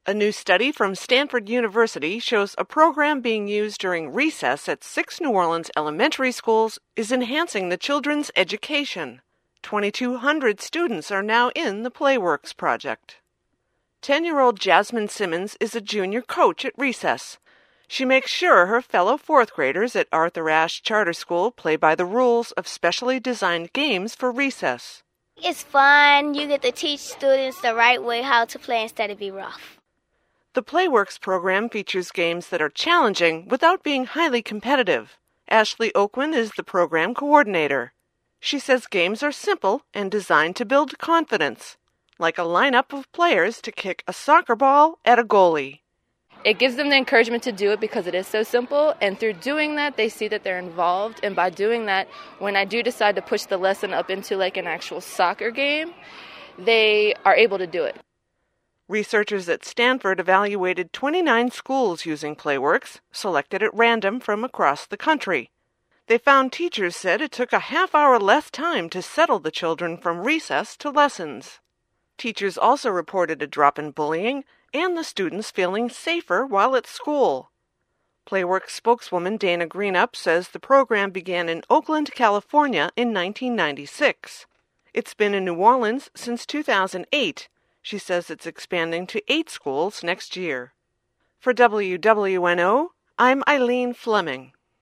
A new study from Stanford University shows a program being used during recess at 6 New Orleans elementary schools is enhancing the children's education. 2,200 students are now in the Playworks project. 10-year-old Jasmine Simmons is a junior coach at recess. She makes sure her fellow fourth graders at Arthur Ashe Charter School play by the rules of specially designed games for recess. It's fun. You get to teach students the right way how to play instead of be rough. The Playworks program features games that are challenging without being highly competitive. Ashley Oakman is the program coordinator. She says games are simple and designed to build confidence, like a lineup of players to kick a soccer ball at a goalie. It gives them the encouragement to do it because it is so simple, and through doing that, they see that they're involved, and by doing that, when I do decide to push the lesson up into like an actual soccer game, they are able to do it. Researchers at Stanford evaluated 29 schools using Playworks, selected at random from across the country. They found teachers said it took a half-hour less time to settle the children from recess to lessons. Teachers also reported a drop in bullying and the students feeling safer while at school. Playworks spokeswoman Dana Greenup says the program began in Oakland, California in 1996. It's been in New Orleans since 2008. She says it's expanding to 8 schools next year. For WWNO, I'm Eileen Fleming.